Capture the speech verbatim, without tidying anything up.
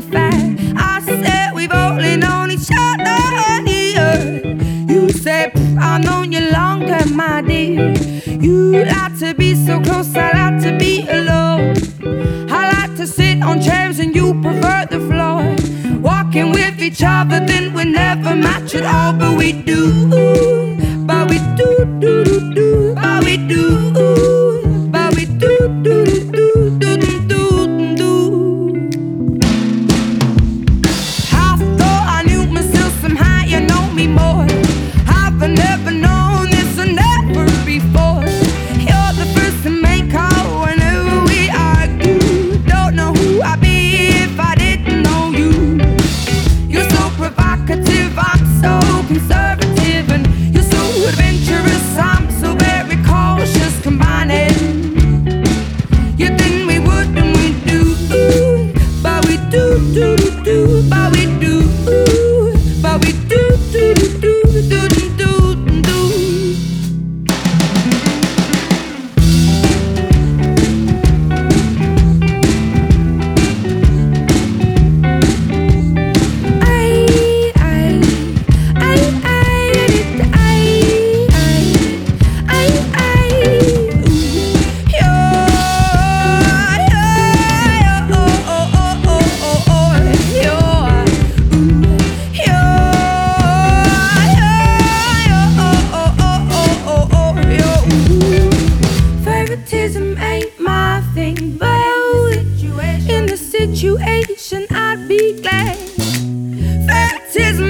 fact. I said we've only known each other here. You said I've known you longer, my dear. You like to be so close, I like to be alone. I like to sit on chairs and you prefer the floor. Walking with each other, then we never match at all. But we do, but we do, do, do, do, but we do, but we do, do, do, do, do, do, do. I thought I knew myself, somehow you know me more. I've never known this and never before. You're the first to make call whenever we argue. Don't know who I'd be if I didn't know you. You're so provocative, I'm so conservative, and you're so adventurous, I'm so very cautious. Combining, you think we would and we do, but we do, do, do, do, but we do, but we do, do, do, do, do, do, do. Favoritism ain't my thing, but in the situation I'd be glad. Favoritism